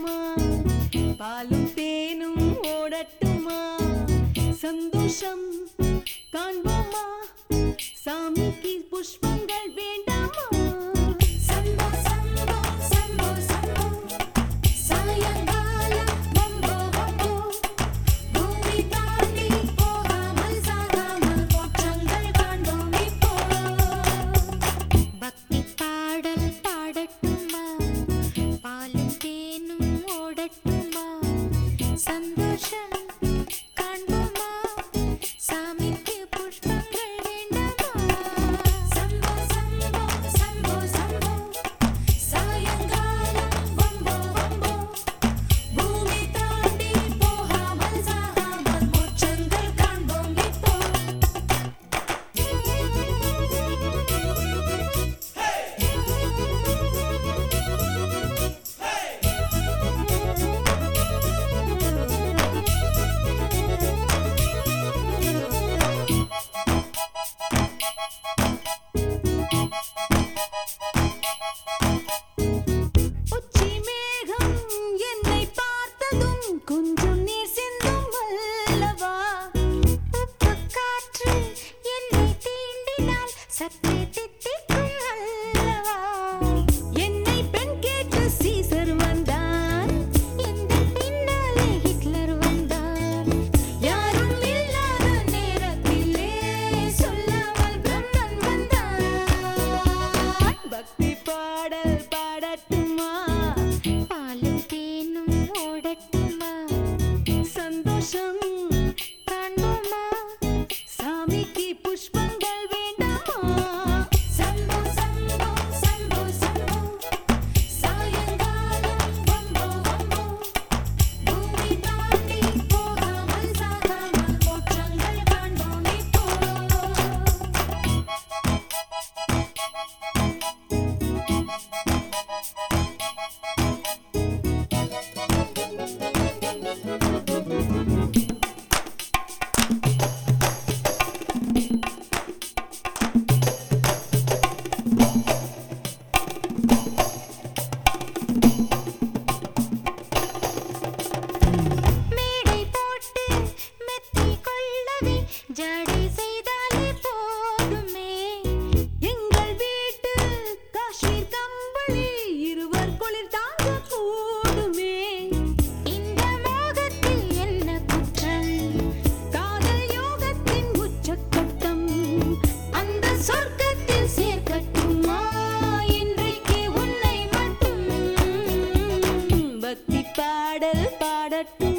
பாடட்டுமா பாலும் தேனும் ஓடட்டுமா சந்தோஷம் காண்போமா சாமிக்கு புஷ்பங்கள் வேண்டாமா சம்போ சம்போ சம்போ சம்போ சாயங்காலம் வம்போ வம்போ பூமி தாண்டி போகாமல் சாகாமல் போற்றங்கள் காண்போம் இப்போ பக்தி பாடல் பாடட்டுமா பாலும் தேனும் ஓடட்டுமா சந்தோஷம் காண்போமா சாமிக்கு புஷ்பங்கள் வேண்டாமா சம்போ சம்போ சம்போ சம்போ சாயங்காலம் வம்போ வம்போ பூமி தாண்டி போகாமல் சாகாமல் மோட்சங்கள் காண்போம் இப்போ உச்சி மேகம் என்னை பார்த்ததும் கொஞ்சம் நீர் சிந்தும் அல்லவா உப்பு காற்று என்னை தீண்டினால் சற்றே தித்திக்கும் அல்லவா என்னை பெண் கேட்டு சீசர் வந்தான் எந்த பின்னாலே ஹிட்லர் வந்தான் யாரும் இல்லாத நேரத்திலே சொல்லாமல் பிரம்மன் வந்தான் பக்தி பாடல் பாடட்டுமா பாலும் தேனும் ஓடட்டுமா சந்தோஷம் காண்போமா சாமிக்கு புஷ்பங்கள் வேண்டாமா சம்போ சம்போ சம்போ சம்போ சாயங்காலம் வம்போ வம்போ பூமி தாண்டி போகாமல் சாகாமல் மோட்சங்கள் காண்போம் இப்போ மேடை போட்டு மெத்தை கொள்ளவே ஜடை செய்தாலே போதுமே எங்கள் வீட்டு காஷ்மீர் கம்பளி இருவர் குளிர் தாங்க கூடுமே இந்த மோகத்தில் என்ன குற்றம் காதல் யோகத்தின் உச்சக்கட்டம் அந்த சொர்க்கத்தில் சேர்க்கட்டுமா இன்றைக்கு உன்னை மட்டும் பக்தி பாடல் பாடட்டும்